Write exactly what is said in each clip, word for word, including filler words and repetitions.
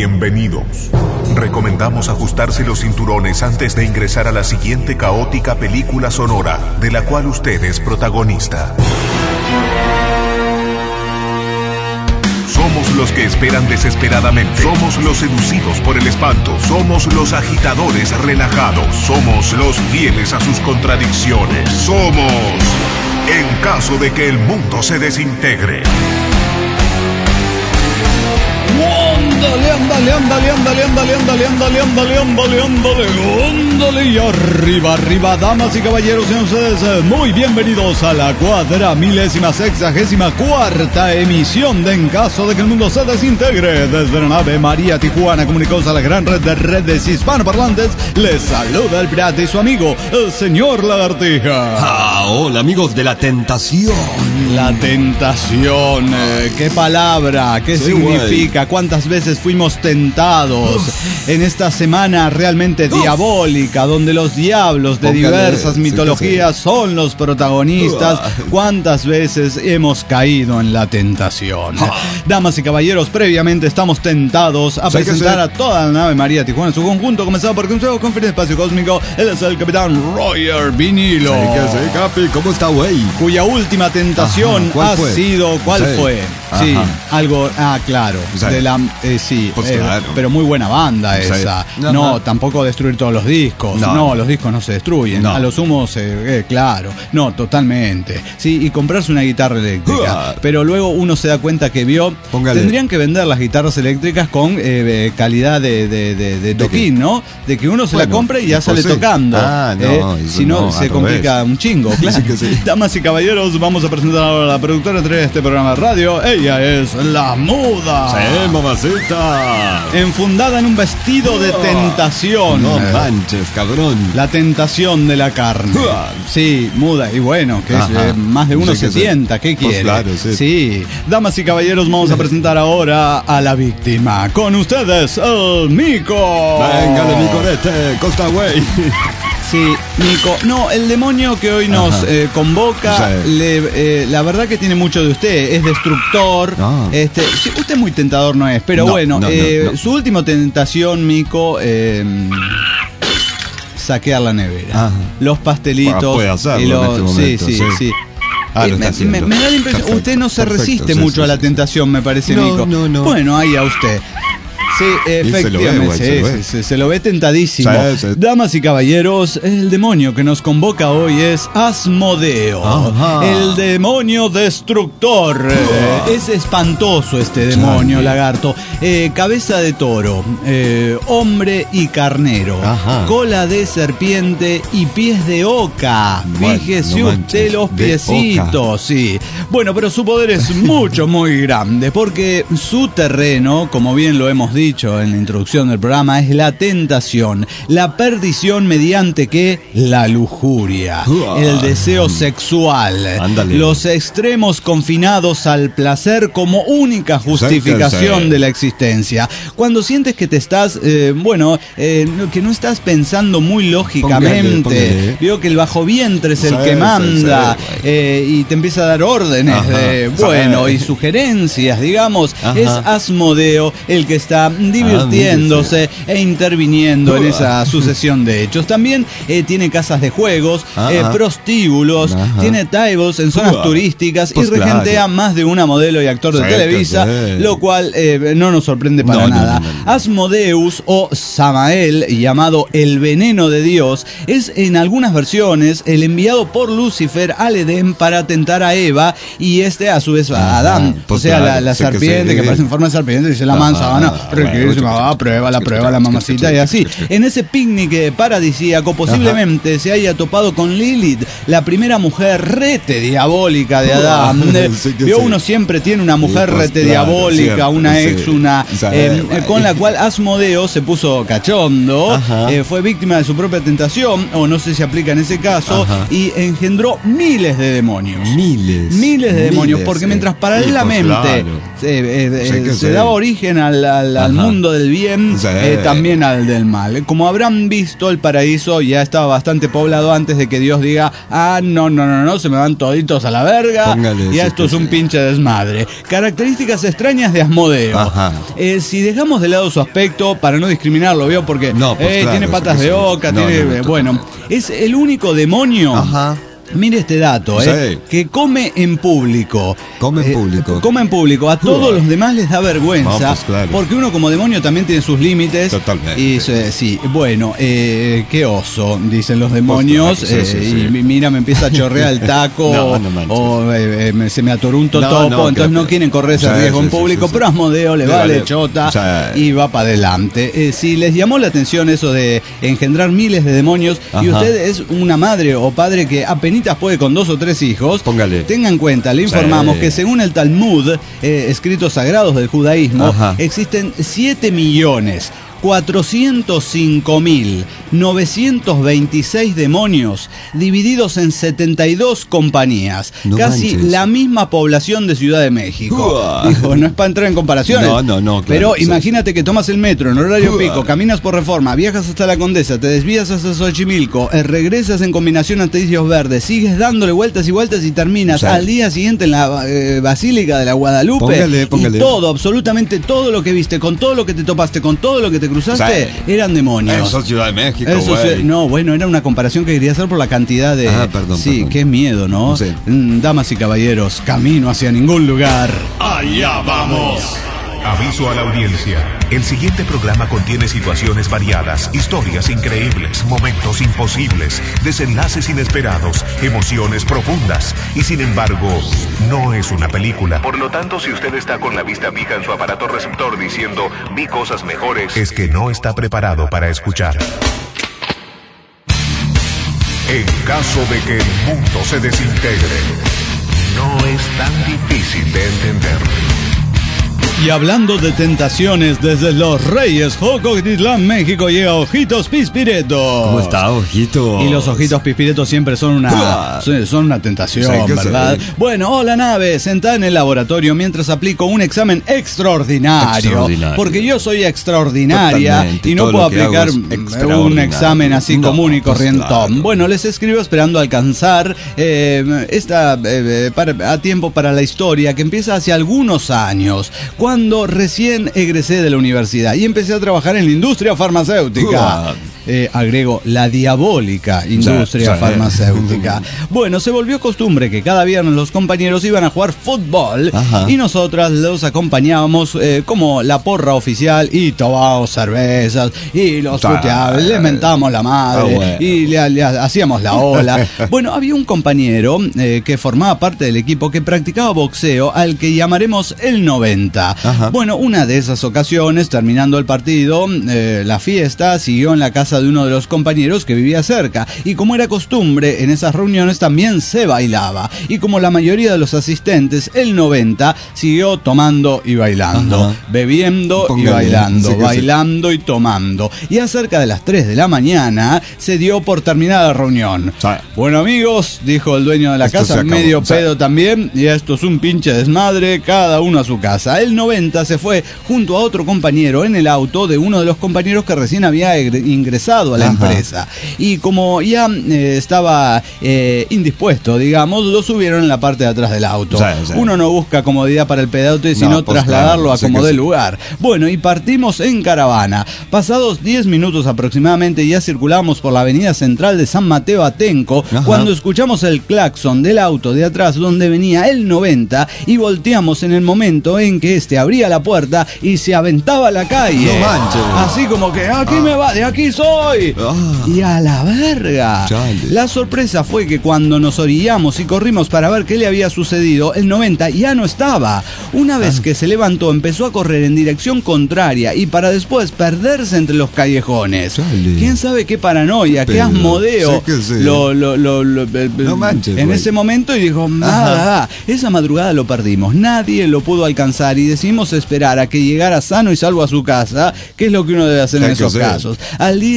bienvenidos. Recomendamos ajustarse los cinturones antes de ingresar a la siguiente caótica película sonora de la cual usted es protagonista. Somos los que esperan desesperadamente. Somos los seducidos por el espanto. Somos los agitadores relajados. Somos los fieles a sus contradicciones. Somos en caso de que el mundo se desintegre. Ándale, ándale, ándale, ándale, ándale, ándale, ándale, ándale, ándale, ándale, ándale, y arriba, arriba, damas y caballeros, sean ustedes muy bienvenidos a la cuadra milésima sexagésima cuarta emisión de En Caso de que el Mundo se Desintegre. Desde la nave María Tijuana, comunicados a la gran red de redes hispanoparlantes, les saluda el pirata y su amigo, el señor Lagartija. Ah, hola amigos de la tentación. La tentación, eh, ¿qué palabra? ¿Qué sí, significa? Güey. ¿Cuántas veces fuimos tentados Uf. en esta semana realmente Uf. diabólica, donde los diablos de Póngale, diversas mitologías sí, sí. son los protagonistas? Uf. ¿Cuántas veces hemos caído en la tentación? Uf. Damas y caballeros, previamente estamos tentados a presentar a toda la nave María Tijuana en su conjunto, comenzado por Consejo con fin de Espacio Cósmico. Él es el capitán Roger Vinilo. Sí, que sí, Capi, ¿cómo está, güey? Cuya última tentación ha fue? sido, ¿cuál sí. fue? Ajá. Sí, algo, ah, claro, o sea, de la, eh, sí, pues eh, claro. pero muy buena banda esa. No, no, tampoco destruir todos los discos. No, no los discos no se destruyen. No. A lo sumo, se, eh, claro, no, totalmente. Sí, y comprarse una guitarra eléctrica. Uh, pero luego uno se da cuenta que vio, Póngale. tendrían que vender las guitarras eléctricas con eh, calidad de, de, de, de toquín, ¿no? De que uno se bueno, la compre y ya sale sí. tocando. Ah, no, eh, si no, no se complica revés. un chingo. Claro. Sí que sí. Damas y caballeros, vamos a presentar ahora a la productora de este programa de radio. Ella es la Muda. Sí, mamacita. Enfundada en un vestido de tentación. No manches, cabrón. La tentación de la carne. Sí, muda. Y bueno, que es, eh, más de uno sí se tienta. ¿Qué quiere? Pues claro, sí. sí. Damas y caballeros, vamos a presentar ahora a la víctima. Con ustedes, el Mico. Venga, de Mico de este, Costa Güey. Sí, Nico. No, el demonio que hoy nos eh, convoca, sí. le, eh, la verdad que tiene mucho de usted. Es destructor. No. Este, sí, usted muy tentador no es, pero no, bueno, no, eh, no, no. su última tentación, Mico, eh, saquear la nevera. Ajá. Los pastelitos. Puede hacerlo y los, en este momento, sí, sí, sí. sí. Ah, eh, me, me, me da la impresión, perfecto, usted no se perfecto, resiste sí, mucho sí, a la tentación, me parece, no, Mico. No, no. Bueno, ahí a usted. Sí, efectivamente, se lo ve, sí, se, se, se lo ve tentadísimo. Sí, sí. Damas y caballeros, el demonio que nos convoca hoy es Asmodeo. Ajá. El demonio destructor. Eh, es espantoso este demonio, sí. lagarto. Eh, cabeza de toro, eh, hombre y carnero, Ajá. cola de serpiente y pies de oca. Bueno, Fíjese no usted los piecitos, sí. Bueno, pero su poder es mucho, muy grande, porque su terreno, como bien lo hemos dicho, dicho en la introducción del programa, es la tentación, la perdición mediante que la lujuria, uh, el deseo sexual, ándale. los extremos confinados al placer como única justificación de la existencia. Cuando sientes que te estás, eh, bueno, eh, que no estás pensando muy lógicamente, póngale, póngale. veo que el bajo vientre es el sí, que manda sí, sí, eh, y te empieza a dar órdenes, Ajá. de, bueno, sí. y sugerencias, digamos, Ajá. es Asmodeo el que está divirtiéndose ah, e interviniendo uh, en esa sucesión de hechos. También eh, tiene casas de juegos, uh, eh, prostíbulos, uh, tiene tables en zonas uh, turísticas pues y regentea claro. más de una modelo y actor de sí, Televisa, sí. lo cual eh, no nos sorprende para no, nada. No, no, no. Asmodeus o Samael, llamado el veneno de Dios, es en algunas versiones el enviado por Lucifer al Edén para tentar a Eva y este a su vez a Adán. Pues o sea, claro, la, la sí serpiente que, sí. que parece en forma de serpiente dice la manzana, riquísima, va, prueba la prueba la mamacita y así. En ese picnic paradisíaco posiblemente Ajá. se haya topado con Lilith, la primera mujer rete diabólica de Adán. Sí, Vio sí. uno siempre tiene una mujer sí, pues, rete claro, diabólica, cierto, una sí. ex, una eh, eh, con la cual Asmodeo se puso cachondo, eh, fue víctima de su propia tentación, o no sé si aplica en ese caso, Ajá. y engendró miles de demonios. Miles. Miles de demonios, miles, porque mientras paralelamente sí, pues, claro. eh, eh, sí, se sí. daba origen al, al, al al mundo del bien, sí. eh, también al del mal. Como habrán visto, el paraíso ya estaba bastante poblado antes de que Dios diga, ah, no, no, no, no, se me van toditos a la verga, Póngale, y esto es un sí. pinche desmadre. Características extrañas de Asmodeo. Eh, si dejamos de lado su aspecto, para no discriminarlo, ¿veo? Porque no, pues, eh, claro, tiene patas de oca, no, tiene, no, no, bueno, es el único demonio. Ajá. Mire este dato, ¿eh? Sí. Que come en público. Come en eh, público. Come en público. A todos uh. los demás les da vergüenza. No, pues claro. Porque uno como demonio también tiene sus límites. Totalmente. Y eh, sí, bueno, eh, qué oso, dicen los demonios. Pues claro, sí, eh, sí, sí. Y mira, me empieza a chorrear el taco. no, no o eh, eh, se me atoró un totopo. No, no, entonces no quieren correr ese riesgo sí, en público. Sí, sí, pero Asmodeo le, le vale, vale chota sí. y va para adelante. Eh, si les llamó la atención eso de engendrar miles de demonios, Ajá. y usted es una madre o padre que apenitas puede con dos o tres hijos, Póngale. Tenga en cuenta, le informamos sí. que según el Talmud, eh, escritos sagrados del judaísmo, Ajá. existen siete millones cuatrocientos cinco mil novecientos veintiséis demonios divididos en setenta y dos compañías, no casi manches. La misma población de Ciudad de México. Uh, Dijo, no es para entrar en comparaciones, no, no, no, claro, pero sí. imagínate que tomas el metro en horario uh, pico, caminas por Reforma, viajas hasta la Condesa, te desvías hasta Xochimilco, eh, regresas en combinación a Indicios Verdes, sigues dándole vueltas y vueltas y terminas sí. al día siguiente en la eh, Basílica de la Guadalupe. Póngale, póngale. Y todo, absolutamente todo lo que viste, con todo lo que te topaste, con todo lo que te cruzaste, sí. eran demonios. Eso es Ciudad de México, Eso es, no, bueno, era una comparación que quería hacer por la cantidad de... Ah, perdón, sí, perdón. qué miedo, ¿no? Sí. Damas y caballeros, camino hacia ningún lugar. ¡Allá vamos! Aviso a la audiencia. El siguiente programa contiene situaciones variadas, historias increíbles, momentos imposibles, desenlaces inesperados, emociones profundas. Y sin embargo, no es una película. Por lo tanto, si usted está con la vista fija en su aparato receptor diciendo, vi cosas mejores, es que no está preparado para escuchar. En caso de que el mundo se desintegre, no es tan difícil de entender. Y hablando de tentaciones, desde Los Reyes, Jocotitlán, México, llega Ojitos Pispireto. ¿Cómo está, Ojito? Y los Ojitos Pispiretos siempre son una son, son una tentación, sí, ¿verdad? Sí. Bueno, hola nave, sentada en el laboratorio mientras aplico un examen extraordinario. extraordinario. Porque yo soy extraordinaria Totalmente. y no Todo puedo aplicar un examen así no, común y corrientón. Pues claro. Bueno, les escribo esperando alcanzar eh, esta eh, para, a tiempo para la historia que empieza hace algunos años, cuando recién egresé de la universidad y empecé a trabajar en la industria farmacéutica. Eh, agrego, la diabólica industria sí, farmacéutica. Bueno, se volvió costumbre que cada viernes los compañeros iban a jugar fútbol Ajá. y nosotras los acompañábamos eh, como la porra oficial y tomábamos cervezas y los puteábamos, les mentábamos la madre oh, bueno. y le, le hacíamos la ola. Bueno, había un compañero eh, que formaba parte del equipo que practicaba boxeo al que llamaremos el noventa. Ajá. Bueno, una de esas ocasiones, terminando el partido, eh, la fiesta siguió en la casa de uno de los compañeros que vivía cerca, y como era costumbre en esas reuniones también se bailaba, y como la mayoría de los asistentes, el noventa siguió tomando y bailando, Ajá. bebiendo Póngale, y bailando, sí bailando sí. y tomando, y a cerca de las tres de la mañana se dio por terminada la reunión. Sí. Bueno amigos, dijo el dueño de la esto casa, medio pedo sí. también, y esto es un pinche desmadre, cada uno a su casa. El noventa se fue junto a otro compañero en el auto de uno de los compañeros que recién había ingresado a la Ajá. empresa, y como ya eh, estaba eh, indispuesto, digamos, lo subieron en la parte de atrás del auto. Sí, sí. Uno no busca comodidad para el pedote, sino no, pues trasladarlo claro, a como dé lugar. Bueno, y partimos en caravana. Pasados diez minutos aproximadamente, ya circulamos por la avenida central de San Mateo Atenco, Ajá. cuando escuchamos el claxon del auto de atrás donde venía el noventa, y volteamos en el momento en que este abría la puerta y se aventaba a la calle. No manches. Así como que aquí ah. me va, de aquí soy. Oh. Y a la verga. Chale. La sorpresa fue que cuando nos orillamos y corrimos para ver qué le había sucedido, el noventa ya no estaba. Una vez ah. que se levantó, empezó a correr en dirección contraria y para después perderse entre los callejones. Chale. ¿Quién sabe qué paranoia, Pero, qué Asmodeo sé que sí. lo, lo, lo, lo, no manches, en güey. ese momento, y dijo, nada, esa madrugada lo perdimos, nadie lo pudo alcanzar y decidimos esperar a que llegara sano y salvo a su casa, que es lo que uno debe hacer sé en esos casos. Al día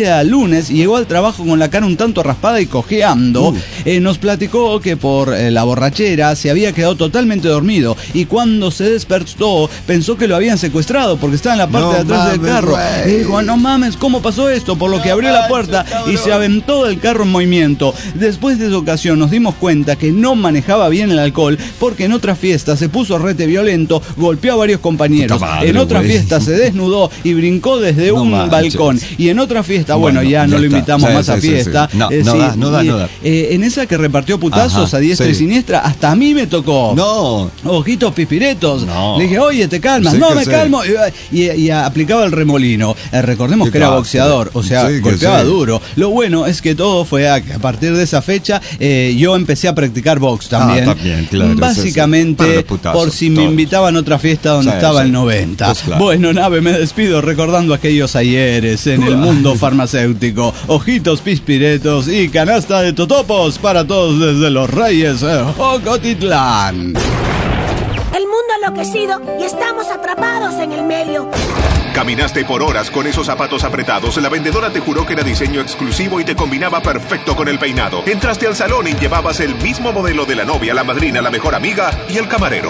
día lunes y llegó al trabajo con la cara un tanto raspada y cojeando. Uh. Eh, nos platicó que por eh, la borrachera se había quedado totalmente dormido y cuando se despertó pensó que lo habían secuestrado porque estaba en la parte no de atrás mames, del carro. Y dijo, no mames, ¿cómo pasó esto? Por lo que abrió la puerta y se aventó del carro en movimiento. Después de esa ocasión nos dimos cuenta que no manejaba bien el alcohol porque en otra fiesta se puso rete violento, golpeó a varios compañeros. Madre, en otra wey. fiesta se desnudó y brincó desde no un manches. balcón. Y en otra fiesta, bueno, bueno ya, ya no lo invitamos sí, más sí, a fiesta. Sí, sí. No, eh, no, sí, da, no da, y, no da. Eh, en esa que repartió putazos Ajá, a diestra sí. y siniestra, hasta a mí me tocó. No. Ojitos pispiretos. No. Le dije, oye, te calmas. Sí, no, me sé. calmo. Y, y, y aplicaba el remolino. Eh, recordemos que era boxeador, o sea, sí, golpeaba sí. duro. Lo bueno es que todo fue a, a partir de esa fecha, eh, yo empecé a practicar box también. Ah, también claro, Básicamente, putazos, por si todos. me invitaban a otra fiesta donde sí, estaba sí. el noventa. Pues claro. Bueno, nave, me despido recordando aquellos ayeres en el mundo farmacéutico. Ojitos pispiretos y canasta de totopos para todos desde Los Reyes, eh, Jocotitlán. El mundo ha enloquecido y estamos atrapados en el medio. Caminaste por horas con esos zapatos apretados. La vendedora te juró que era diseño exclusivo y te combinaba perfecto con el peinado. Entraste al salón y llevabas el mismo modelo de la novia, la madrina, la mejor amiga y el camarero.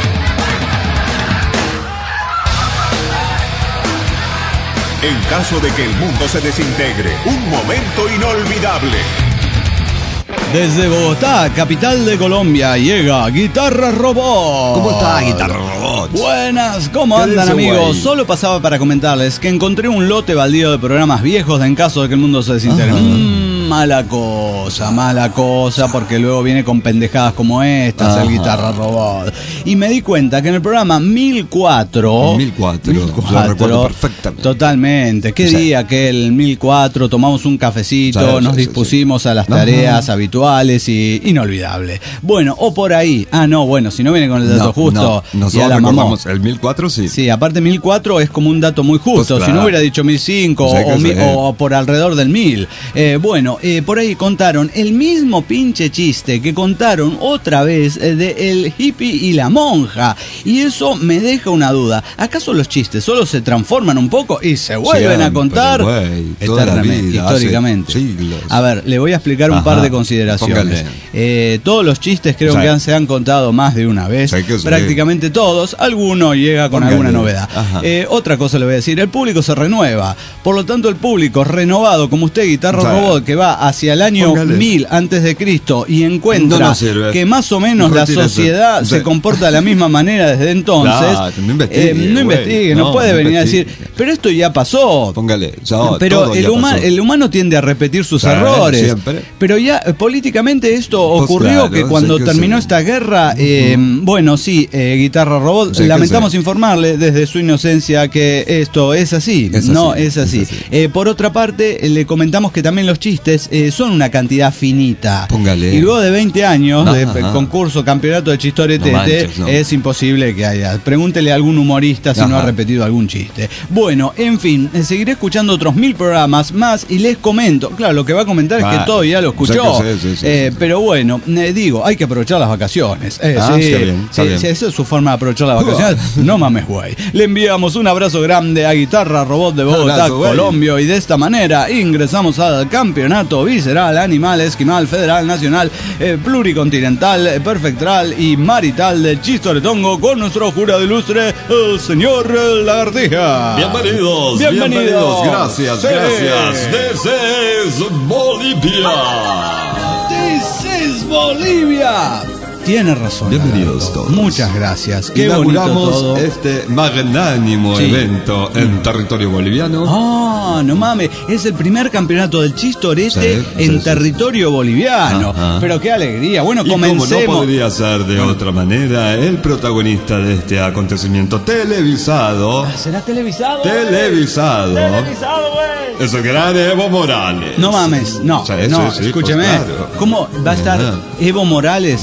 En caso de que el mundo se desintegre, un momento inolvidable. Desde Bogotá, capital de Colombia, llega Guitarra Robot. ¿Cómo está Guitarra Robot? Buenas, ¿cómo andan, amigos? Guay? Solo pasaba para comentarles que encontré un lote baldío de programas viejos de En caso de que el mundo se desintegre. Mmm, mala cosa, mala cosa, porque luego viene con pendejadas como estas, Ajá. el Guitarra Robot. Y me di cuenta que en el programa mil cuatro... mil cuatro, mil cuatro lo recuerdo perfectamente. Totalmente. ¿Qué sí. día que el mil cuatro tomamos un cafecito, sí, nos sí, dispusimos sí. a las tareas Ajá. habituales y inolvidable? Bueno, o por ahí. Ah, no, bueno, si no viene con el dato no, justo. No, nosotros la recordamos el mil cuatro, sí. Sí, aparte mil cuatro es como un dato muy justo. Pues claro. Si no hubiera dicho mil cinco o, o, o por alrededor del mil. Eh, bueno, eh, por ahí contaron el mismo pinche chiste que contaron otra vez eh, de el hippie y la monja. Y eso me deja una duda. ¿Acaso los chistes solo se transforman un poco y se vuelven Siempre, a contar wey, eternamente, vida, históricamente? A ver, le voy a explicar un Ajá. par de consideraciones. Eh, todos los chistes creo sí. que han, se han contado más de una vez, sí, prácticamente sí. todos, alguno llega con Póngale. alguna novedad. Eh, otra cosa le voy a decir, el público se renueva, por lo tanto el público renovado, como usted, Guitarra Robot, que va hacia el año Póngale. mil antes de Cristo y encuentra no que más o menos no la sociedad se comporta de la misma manera desde entonces, no, no investigue, eh, no, investigue no, no puede no venir investigue. a decir, pero esto ya pasó. Póngale, ya, pero el, huma, el humano tiende a repetir sus claro, errores, siempre. pero ya políticamente esto pues ocurrió claro, que cuando que terminó sí. esta guerra, eh, uh-huh. bueno, sí, eh, Guitarra Robot, sí, lamentamos informarle desde su inocencia que esto es así, es no así, es así. Es así. Eh, por otra parte, le comentamos que también los chistes eh, son una cantidad finita. Póngale. Y luego de veinte años ajá, de ajá. concurso, campeonato de chistoretete, no manches, no. es imposible que haya. Pregúntele a algún humorista si ajá. no ha repetido algún chiste. Bueno, en fin, eh, seguiré escuchando otros mil programas más y les comento. Claro, lo que va a comentar ah, es que todo ya lo escuchó. O sea sí, sí, sí, eh, sí, sí. Pero bueno, eh, digo, hay que aprovechar las vacaciones. Eh, ah, sí, está bien, está sí, bien. Si esa es su forma de aprovechar las vacaciones, no mames, güey. Le enviamos un abrazo grande a Guitarra Robot de Bogotá, abrazo, Colombia, y de esta manera ingresamos al campeonato visceral, animal, esquimal, federal, nacional, eh, pluricontinental, eh, perfectral y marital del Chistoretongo con nuestro jurado ilustre, el señor Lagartija. Bienvenidos, bienvenidos. bienvenidos. Gracias, sí. gracias. This is Bolivia. This is Bolivia. Tiene razón. Bienvenidos todos. Muchas gracias. Qué Inauguramos todo. este magnánimo sí. evento en territorio boliviano. Ah, no mames, es el primer campeonato del Chistorete sí, en sí, territorio sí. boliviano. Ajá. Pero qué alegría. Bueno, y comencemos. Como no podría ser de otra manera, el protagonista de este acontecimiento televisado. ¿Será televisado? Televisado. Televisado, güey. Es el gran Evo Morales. No mames, no. Sí, no, sí, sí, escúcheme. Pues claro. ¿Cómo va a estar Ajá. Evo Morales? Sí, sí.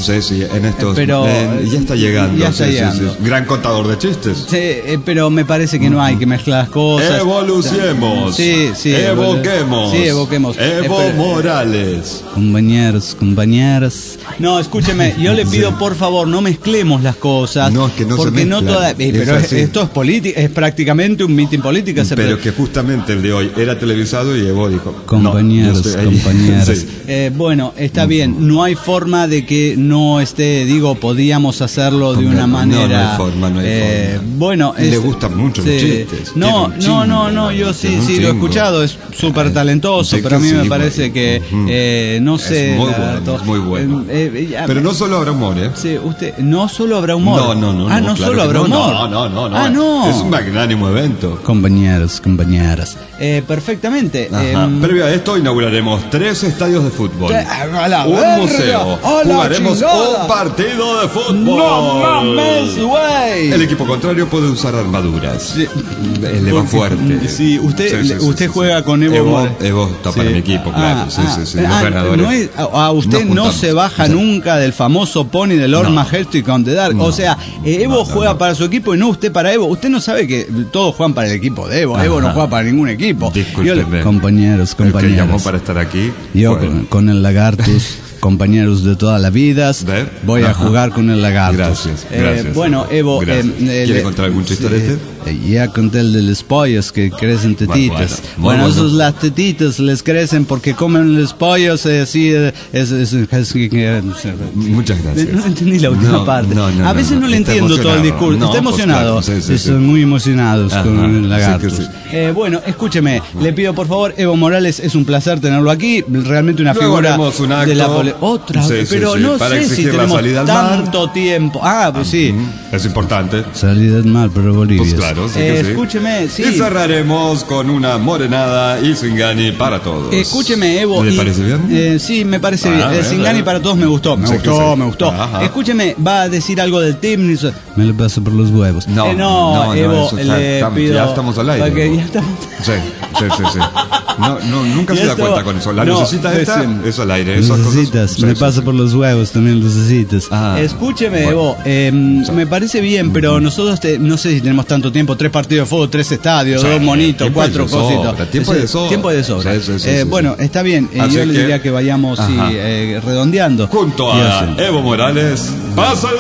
en estos... Pero, eh, ya está llegando. Ya está sí, llegando. Sí, sí. Gran contador de chistes. Sí, eh, pero me parece que no hay que mezclar las cosas. Evoluciemos. Sí, sí. Evoquemos. Sí, evoquemos. Evo Eh, pero- Morales. Compañeros, compañeras. No, escúcheme, yo le pido por favor, no mezclemos las cosas. No, es que no se porque no mezclan. toda, eh, Es pero es- así. esto es política, es prácticamente un meeting política. se Pero pre- que justamente el de hoy era televisado y Evo dijo... Compañeros, no, yo estoy ahí. compañeras. Sí. Eh, bueno, está bien, no hay forma de que no esté, digo, podíamos hacerlo de No, una no, manera. no hay forma, no hay eh, forma. Bueno, Le es- gustan mucho los chistes, No, tiene un no, chingo, no, no, yo sí, tiene un sí lo he chingo. escuchado, es súper talentoso, Sí, pero a mí que me sí, parece güey. que, Ujú. eh, no Es sé. muy la- bueno, to- es muy bueno. eh, eh, ya- Pero no solo habrá humor, ¿eh? Sí, usted, no solo habrá humor. No, no, no. Ah, no, claro solo que habrá no, humor. No, no, no, no. Ah, no. Es un magnánimo evento. Compañeros, compañeras. Eh, perfectamente. Ajá. em, Previo a esto inauguraremos tres estadios de fútbol. A la un verga, museo. a la Jugaremos chingada. un partido de fútbol. ¡No mames, güey! El equipo contrario puede usar armaduras. Sí. Él le va fuerte. Sí, usted, Sí, sí, sí, usted sí, juega sí. con Evo. Evo, Morales. Evo está para Sí. mi equipo, claro. Ah, sí, ah, sí, sí. Los ah, ganadores. no es- a, a usted Nos no juntamos. se baja Sí. nunca del famoso pony de Lord No. Majestic on the Dark. No. O sea, eh, Evo No, no, juega no. para su equipo y no usted para Evo. Usted no sabe que todos juegan para el equipo de Evo. Ajá. Evo no juega para ningún equipo. Yo le- Discúlpeme. compañeros, El que llamó compañeras. para estar aquí. Yo fue con, él. con el Lagartus, compañeros de toda la vida, ¿Ve? voy a Ajá. jugar con el Lagartus. Gracias, Eh, gracias. bueno, Evo, Gracias. eh, eh, ¿Quiere le- contar algún sí, chistorete? eh, ya conté el de los pollos que crecen tetitas. Muy bueno, muy bueno, bueno. esos las tetitas les crecen porque comen los pollos, eh, así, eh, es, es- es- es- eh, Muchas gracias. no entendí la última No, parte. no, no, a veces no, no, no. le Está entiendo todo el emocionado. discurso. No, Está pues emocionado. claro, sí, sí, Están sí. muy emocionados Ajá, con el sí Lagartus. que sí. Eh, bueno, escúcheme, le pido por favor, Evo Morales, es un placer tenerlo aquí. Realmente una Luego figura haremos un acto. de la pole- Otra, Sí, sí, pero sí, no para sé si exigir la tenemos salida al mar. tanto tiempo. Ah, pues sí. Mm, Es importante. Salida al mar, pero Bolivia. Pues claro, sí Eh, que sí. escúcheme, sí. Y cerraremos con una morenada y Zingani para todos. Escúcheme, Evo. ¿Le y- parece bien? eh, sí, me parece Ah, bien. El bien, Zingani bien. para todos me gustó. Me Sí que gustó, sí. me gustó. Ajá. Escúcheme, va a decir algo del Timnis. Me lo paso por los huevos. No, Eh, no, no, no, Evo, eso está- le estamos- pido. ya estamos al aire, Ok, Evo. ya estamos. Sí, sí, sí, sí. No, no, nunca Y se da esto- cuenta con eso. La no, lucecita pues, esta, em, eso al aire. Esas Lucecitas, cosas. me Sí, sí, pasa sí. por los huevos también, lucecitas. Ah, Escúcheme, bueno. Evo, eh, me parece bien, pero nosotros te- no sé si tenemos tanto tiempo, tres partidos de fútbol, tres estadios, Sí, dos monitos, tiempo cuatro de sobra, cositas. tiempo Sí, de sobra. Tiempo de sobra. Sí, sí, sí, Eh, sí, bueno, sí. está bien, eh, Así yo le que- diría que vayamos sí, Ajá. eh, redondeando. Junto Y a así. Evo Morales, pásale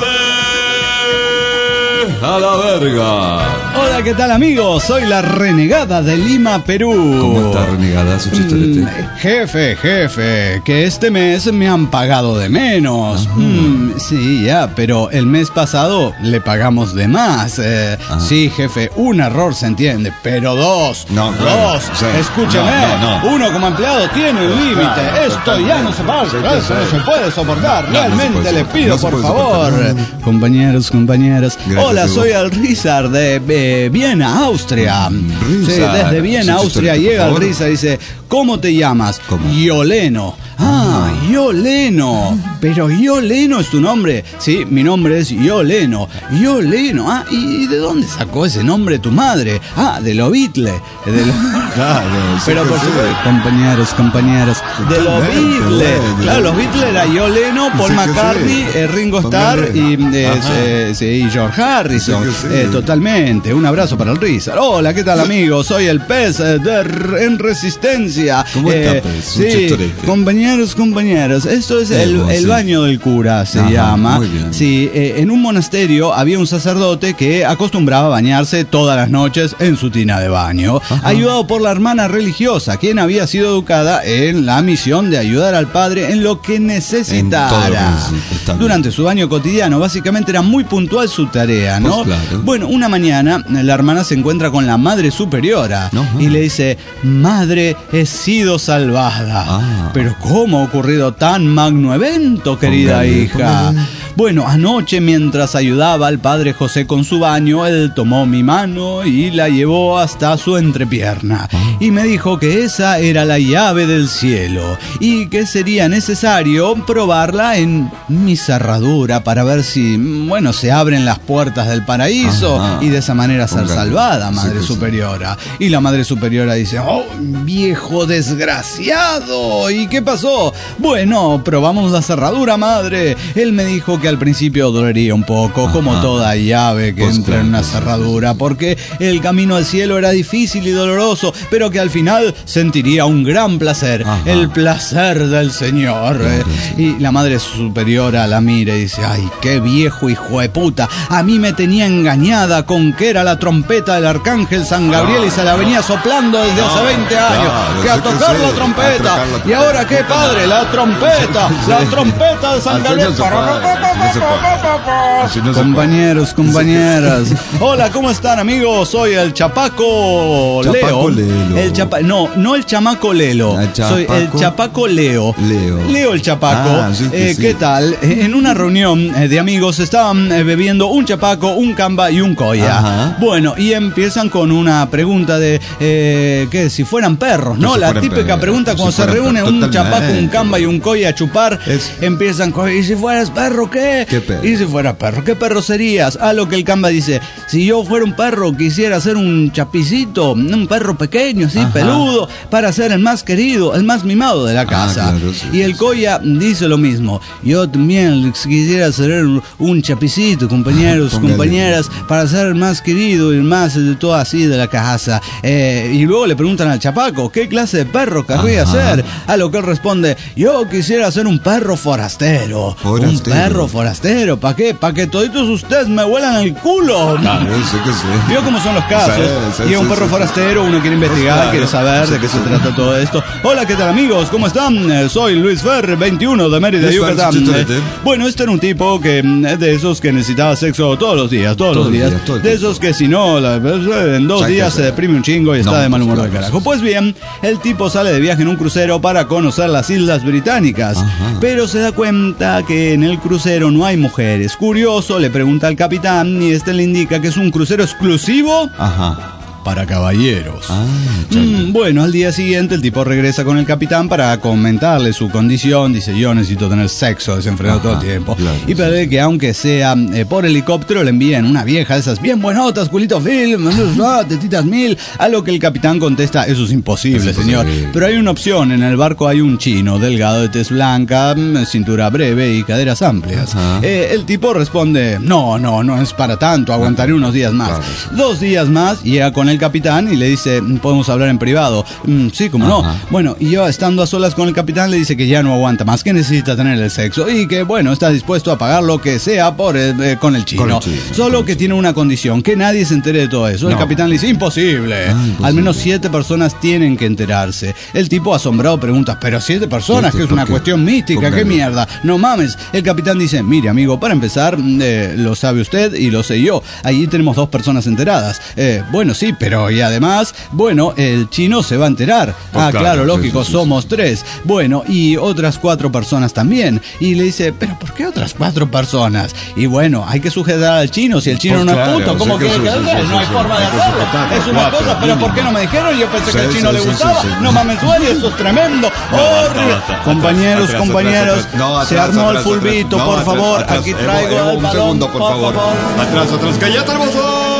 a la verga. Hola, ¿qué tal amigos? Soy la renegada de Lima, Perú. ¿Cómo está renegada su chistorete? Mm, jefe, jefe, que este mes me han pagado de menos. Mm, sí, ya, pero el mes pasado le pagamos de más. Eh, sí, jefe, un error se entiende, pero dos. No, dos. claro, sí. Escúcheme, No, no, no. uno como empleado tiene un límite. Claro, Esto ya no se puede, sí, esto no sí. se puede soportar. No, no se Realmente puede les soportar, pido, no se por puede favor. soportar. Compañeros, compañeras. Gracias, Hola, Evo. soy el Rizar de eh, Viena, Austria. Sí, Rizar. desde Viena, Sí, Austria, chistorete, por llega el favor. Rizar y dice, ¿cómo te llamas? ¿Cómo? Yoleno. Ah, Yoleno. Pero Yoleno es tu nombre. Sí, mi nombre es Yoleno. Yoleno. Ah, ¿y de dónde sacó ese nombre tu madre? Ah, de los Beatles. De lo- Claro, sí Pero que por sí. supuesto, compañeros, compañeras, de los Totalmente, Beatles. bueno. Claro, los Beatles era Yoleno, Paul Sí que McCartney, sí. eh, Ringo Starr y, eh, Ajá. eh, sí, y George Harrison. Sí que sí. Eh, totalmente. Un abrazo para el Rizar. Hola, ¿qué tal, amigos? Soy el pez eh, de R- en Resistencia. ¿Cómo está, Eh, pez? Un Sí, chistorete. compañeros, compañeras. Esto es el, Evo, el sí. baño del cura, se Ajá, llama. muy bien. Sí, eh, en un monasterio había un sacerdote que acostumbraba a bañarse todas las noches en su tina de baño, ayudado por la hermana religiosa, quien había sido educada en la misión de ayudar al padre en lo que En todo lo que necesitara. necesite, está bien. Durante su baño cotidiano, básicamente era muy puntual su tarea, ¿no? Pues claro. Bueno, una mañana la hermana se encuentra con la madre superiora Ajá. y le dice, madre, he sido salvada. Ah. Pero ¿cómo ha ocurrido tan magno evento, querida Póngale, hija? póngale. Bueno, anoche mientras ayudaba al padre José con su baño, él tomó mi mano y la llevó hasta su entrepierna. Y me dijo que esa era la llave del cielo y que sería necesario probarla en mi cerradura para ver si, bueno, se abren las puertas del paraíso Ajá. y de esa manera ser Póngale. salvada, Sí madre que sí. superiora. Y la madre superiora dice, oh, viejo desgraciado. ¿Y qué pasó? Bueno, probamos la cerradura, madre. Él me dijo que que al principio dolería un poco, Ajá. como toda llave que pues entra claro, en una cerradura, porque el camino al cielo era difícil y doloroso, pero que al final sentiría un gran placer, Ajá. el placer del Señor. Claro, sí. Y la Madre Superiora la mira y dice, ay, qué viejo hijo de puta, a mí me tenía engañada con que era la trompeta del Arcángel San Gabriel y se la venía soplando desde hace veinte años, claro, que a tocar que la trompeta, a la y ahora qué padre, la trompeta, la trompeta de San Gabriel. Compañeros, compañeras, hola, ¿cómo están, amigos? Soy el Chapaco Leo. Lelo. El chapa, no, no el chamaco Lelo. El Soy el Chapaco Leo. Leo. Leo el Chapaco. Ah, sí eh, sí. ¿Qué tal? En una reunión de amigos estaban bebiendo un chapaco, un camba y un coya. Ajá. Bueno, y empiezan con una pregunta de eh, que si fueran perros, ¿no? Si La típica perros, pregunta cuando si se reúne perros, un chapaco, un camba y un coya a chupar, es... empiezan con, ¿y si fueras perro qué? ¿Qué perro? ¿Y si fueras perro? ¿Qué perro serías? A lo que el camba dice, si yo fuera un perro quisiera ser un chapicito, un perro pequeño, así, Ajá. peludo, para ser el más querido, el más mimado de la casa. Ah, claro, sí, y el coya dice lo mismo, yo también quisiera ser un chapicito, compañeros, compañeras, para ser el más querido y el más de todo así de la casa. Eh, y luego le preguntan al chapaco, ¿qué clase de perro querría ser? A lo que él responde, yo quisiera ser un perro forastero. forastero. Un perro forastero, ¿para qué? Para que toditos ustedes me huelan el culo. Claro, sí que sí. Vio cómo son los casos. Sí, sí, y a un perro sí, forastero, uno quiere investigar, claro, quiere saber sí, de qué sí, se sí. trata todo esto. Hola, ¿qué tal, amigos? ¿Cómo están? Eh, soy Luis Fer, veintiuno, de Mérida, Yucatán. Eh, bueno, este era un tipo que es de esos que necesitaba sexo todos los días, todos, todos los días. días todo de esos que si no, la, en dos días se deprime un chingo y está no, de mal humor del claro, carajo. Pues bien, el tipo sale de viaje en un crucero para conocer las Islas Británicas, Ajá. pero se da cuenta que en el crucero no hay mujeres. Curioso, le pregunta al capitán y este le indica que es un crucero exclusivo Ajá. para caballeros. Ah, mm, bueno, al día siguiente el tipo regresa con el capitán para comentarle su condición. Dice, yo necesito tener sexo desenfrenado todo el tiempo. Claro, y para sí. que aunque sea eh, por helicóptero le envíen una vieja de esas bien buenotas, culito film, tetitas mil. A lo que el capitán contesta, eso es imposible, es señor. Imposible. Pero hay una opción, en el barco hay un chino, delgado de tez blanca, cintura breve y caderas amplias. Eh, el tipo responde, no, no, no es para tanto, aguantaré unos días más. Claro, sí. Dos días más, llega con el capitán y le dice, podemos hablar en privado. Mm, sí, como no. Bueno, y yo estando a solas con el capitán le dice que ya no aguanta más, que necesita tener el sexo y que bueno, está dispuesto a pagar lo que sea por el, eh, con el chino. Con el chino Solo que tiene una condición, que nadie se entere de todo eso. No. El capitán le dice, imposible. Ah, imposible. Al menos siete personas tienen que enterarse. El tipo asombrado pregunta, pero siete personas, que es una qué? cuestión mística, ¿qué mierda? No mames. El capitán dice, mire amigo, para empezar, eh, lo sabe usted y lo sé yo. Allí tenemos dos personas enteradas. Eh, bueno, sí, pero y además, bueno, el chino se va a enterar. Pues ah, claro, claro lógico, sí, sí, somos sí. tres. Bueno, y otras cuatro personas también. Y le dice, pero ¿por qué otras cuatro personas? Y bueno, hay que sujetar al chino. Si el chino pues no claro, es puto, ¿cómo quiere que, que, que, que, que no hay sí, forma sí, de hacerlo? Es una cuatro, cosa, pero ¿por qué no me dijeron? Yo pensé sí, que al chino sí, le gustaba. Sí, sí, sí. No mames, güey, eso es tremendo. No, horrible. Basta, basta, compañeros, atrás, compañeros, atrás, atrás. No, atrás, se armó atrás, el fulbito, atrás, por favor. Atrás, Aquí traigo Evo, Evo, el balón, un segundo, por, por favor. favor. Atrás, atrás, que ya tenemos.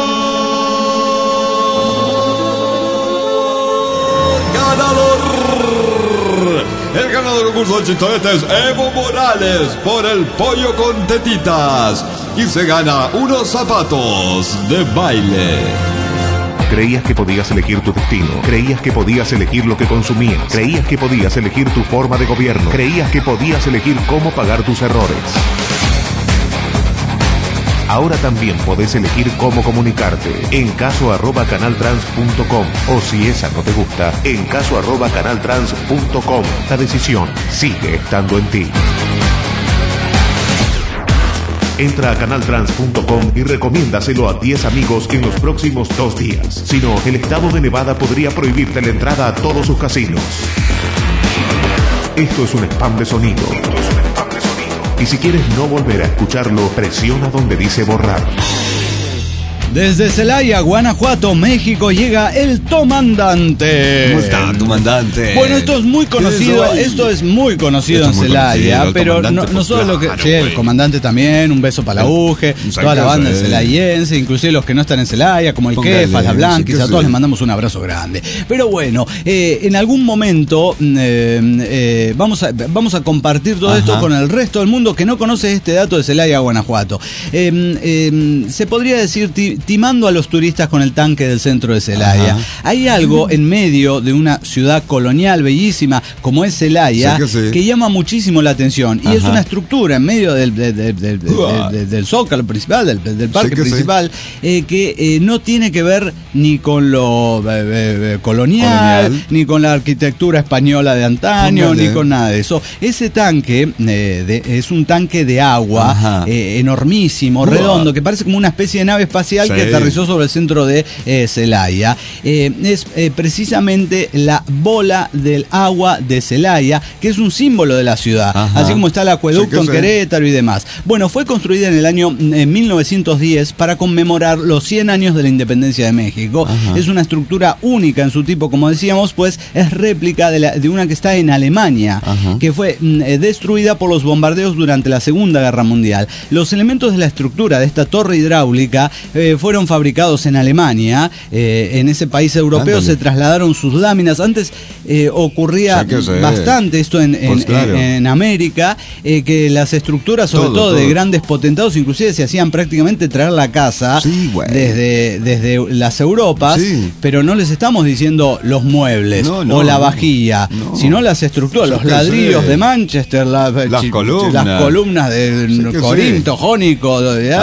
El ganador del concurso de chistoretes es Evo Morales por el pollo con tetitas y se gana unos zapatos de baile. Creías que podías elegir tu destino, creías que podías elegir lo que consumías, creías que podías elegir tu forma de gobierno, creías que podías elegir cómo pagar tus errores. Ahora también podés elegir cómo comunicarte. En caso arroba canaltrans punto com o si esa no te gusta, en caso arroba canaltrans punto com. La decisión sigue estando en ti. Entra a canaltrans punto com y recomiéndaselo a diez amigos en los próximos dos días. Si no, el estado de Nevada podría prohibirte la entrada a todos sus casinos. Esto es un spam de sonido. Y si quieres no volver a escucharlo, presiona donde dice borrar. Desde Celaya, Guanajuato, México, llega el Tomandante. ¿Cómo está, Tomandante? Bueno, esto es muy conocido, esto es muy conocido en Celaya, pero no, no solo lo que... Sí, el comandante también, un beso para la U G, toda la banda celayense, inclusive los que no están en Celaya, como el Kefa, la Blanquis, a todos les mandamos un abrazo grande. Pero bueno, eh, en algún momento eh, eh, vamos, a, vamos a compartir todo Ajá. esto con el resto del mundo que no conoce este dato de Celaya, Guanajuato. Eh, eh, se podría decir timando a los turistas con el tanque del centro de Celaya. Ajá. Hay algo en medio de una ciudad colonial bellísima como es Celaya, sí que, sí. que llama muchísimo la atención. Ajá. Y es una estructura en medio del, del, del, del, del, del, del zócalo principal, del, del parque sí que principal, sí. eh, que eh, no tiene que ver ni con lo eh, eh, colonial, colonial, ni con la arquitectura española de antaño, Póngale. ni con nada de eso. Ese tanque eh, de, es un tanque de agua eh, enormísimo, Uah. redondo, que parece como una especie de nave espacial sí. que aterrizó sobre el centro de eh, Celaya. Eh, es eh, precisamente la bola del agua de Celaya, que es un símbolo de la ciudad, Ajá. así como está el acueducto sí en Querétaro y demás. Bueno, fue construida en el año eh, mil novecientos diez para conmemorar los cien años de la independencia de México. Ajá. Es una estructura única en su tipo, como decíamos, pues es réplica de, la, de una que está en Alemania, Ajá. que fue eh, destruida por los bombardeos durante la Segunda Guerra Mundial. Los elementos de la estructura de esta torre hidráulica eh, fueron fabricados en Alemania. Eh, en ese país europeo Ándale. se trasladaron sus láminas. Antes eh, ocurría bastante esto en, en, pues claro. en, en América, eh, que las estructuras, sobre todo, todo, todo de grandes potentados, inclusive se hacían prácticamente traer la casa sí, desde, desde las Europas, sí. pero no les estamos diciendo los muebles no, no, o la vajilla, no. sino las estructuras, los ladrillos sé. de Manchester, la, las, ch- columnas. las columnas de sí Corinto, sí. Jónico,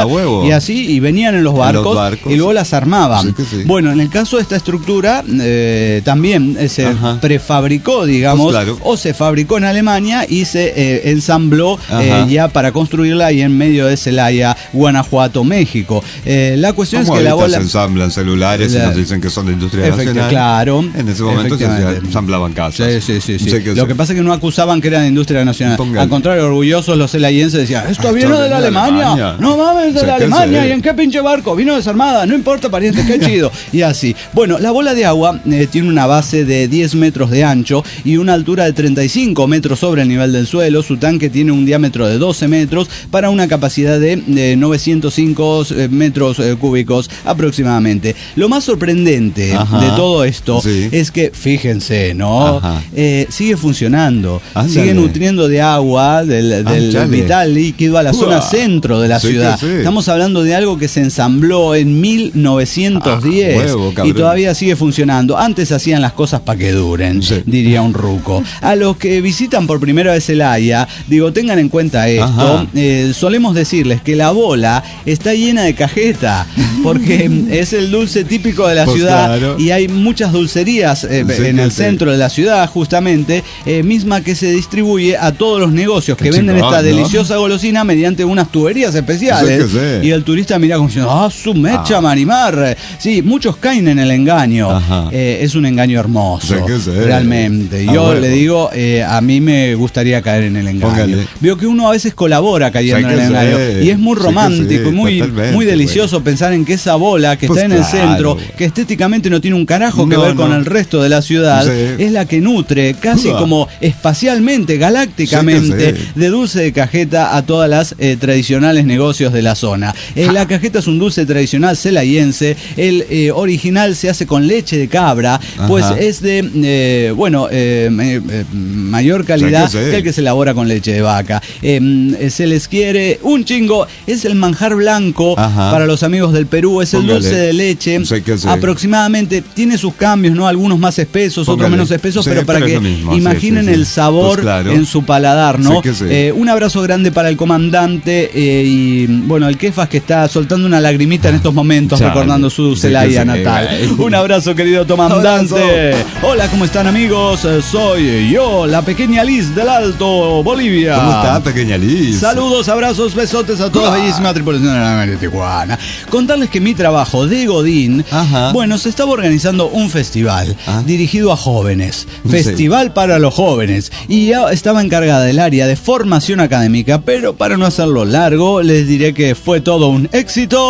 y así, y venían en los barcos, en los barcos y luego las armaban. Sí sí. Bueno, en el caso de esta estructura, eh, también se Ajá. prefabricó, digamos, pues claro. o se fabricó en Alemania y se eh, ensambló eh, ya para construirla ahí en medio de Celaya, Guanajuato, México. Eh, la cuestión es que la bola... se ensamblan celulares la... y nos dicen que son de industria nacional. Claro. En ese momento se ensamblaban casas. Sí, sí, sí. sí. Que Lo que pasa es que no acusaban que eran de industria nacional. Pongan. Al contrario, orgullosos los celayenses decían, ¿esto vino de la Alemania? Alemania? No mames, de sí, la Alemania. ¿Y en qué pinche barco? Vino desarmada. No importa, pariente, qué chido. Y así. Bueno, la bola de agua eh, tiene una base de diez metros de ancho y una altura de treinta y cinco metros sobre el nivel del suelo. Su tanque tiene un diámetro de doce metros para una capacidad de, de novecientos cinco metros eh, cúbicos aproximadamente. Lo más sorprendente Ajá. de todo esto sí. es que, fíjense, ¿no? Eh, sigue funcionando. Ándale. Sigue nutriendo de agua, del, del vital líquido a la Uah. zona centro de la sí ciudad. Sí. Estamos hablando de algo que se ensambló en mil novecientos diez ah, huevo, y todavía sigue funcionando. Antes hacían las cosas para que duren, sí. diría un ruco. A los que visitan por primera vez Celaya, digo, tengan en cuenta esto. Eh, solemos decirles que la bola está llena de cajeta, porque es el dulce típico de la pues ciudad claro. y hay muchas dulcerías eh, sí, en el sí. centro de la ciudad, justamente, eh, misma que se distribuye a todos los negocios que Qué venden chingón, esta ¿no? deliciosa golosina mediante unas tuberías especiales. Sí sí. Y el turista mira como diciendo, ah, su mecha, ah. Marimar. Sí, muchos caen en el engaño. Eh, es un engaño hermoso, sí realmente. Yo ah, le digo, eh, a mí me gustaría caer en el engaño. Póngale. Veo que uno a veces colabora cayendo sí en el engaño. Sí. Y es muy romántico sí y muy, muy delicioso güey. pensar en que esa bola que pues está en claro. el centro, que estéticamente no tiene un carajo que no, ver no. con el resto de la ciudad, sí. es la que nutre casi Uah. como espacialmente, galácticamente, sí sí. de dulce de cajeta a todas las eh, tradicionales negocios de la zona. Eh, la cajeta es un dulce tradicional celayense. El eh, original se hace con leche de cabra, Ajá. pues es de, eh, bueno, eh, eh, mayor calidad sí que, que el que se elabora con leche de vaca. Eh, se les quiere un chingo. Es el manjar blanco Ajá. para los amigos del Perú. Es Póngale. el dulce de leche. Sí aproximadamente tiene sus cambios, ¿no? Algunos más espesos, Póngale. otros menos espesos, sí, pero para pero que mismo, imaginen sí, sí, sí. el sabor pues claro. en su paladar, ¿no? Sí sí. eh, un abrazo grande para el comandante eh, y, bueno, el Kefas que está soltando una lagrimita en estos momentos Chale. recordando su Celaya sí natal. Sí. Un abrazo, querido comandante. Hola, ¿cómo están, amigos? Soy yo, la pequeña Liz del Alto Bolivia. ¿Cómo está, pequeña Liz? Saludos, abrazos, besotes a toda la bellísima tripulación de la María Tijuana. Contarles que mi trabajo de Godín, Ajá. bueno, se estaba organizando un festival ¿Ah? dirigido a jóvenes. Festival sí. para los jóvenes. Y ya estaba encargada del área de formación académica, pero para no hacerlo largo, les diré que fue todo un éxito total.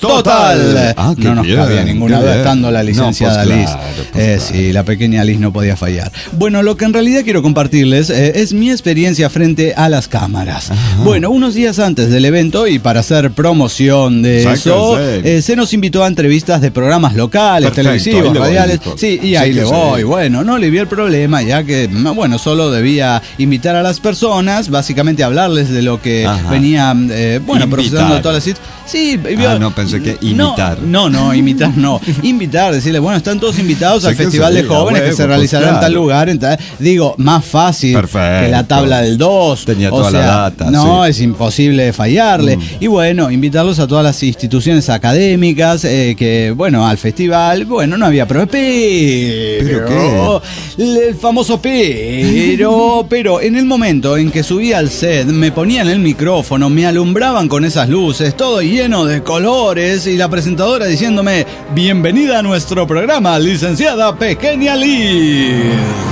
total. Ah, no nos bien, cabía ninguna duda, estando la licenciada no, pues Liz. claro, pues eh, claro. Sí, la pequeña Liz no podía fallar. Bueno, lo que en realidad quiero compartirles eh, es mi experiencia frente a las cámaras. Ajá. Bueno, unos días antes del evento y para hacer promoción de Sáquense. eso, eh, se nos invitó a entrevistas de programas locales, Perfecto, televisivos, radiales. Voy, sí, y ahí sí, le sí. voy. Bueno, no le vi el problema, ya que, bueno, solo debía invitar a las personas, básicamente hablarles de lo que Ajá. venía, eh, bueno, Invitar. procesando todas las citas. Sí, ah, no, pensé que imitar. No, no, no imitar no. Invitar, decirle, bueno, están todos invitados al Festival de Jóvenes que se realizará en tal lugar. En tal, digo, más fácil Perfecto. que la tabla del dos. Tenía o toda sea, la data. No, sí. es imposible fallarle. Mm. Y bueno, invitarlos a todas las instituciones académicas, eh, que, bueno, al festival, bueno, no había pero, pero ¿Pero qué? El famoso pero, pero en el momento en que subía al set, me ponían el micrófono, me alumbraban con esas luces, todo lleno de colores, y la presentadora diciéndome, bienvenida a nuestro programa, licenciada Pequeña Liz.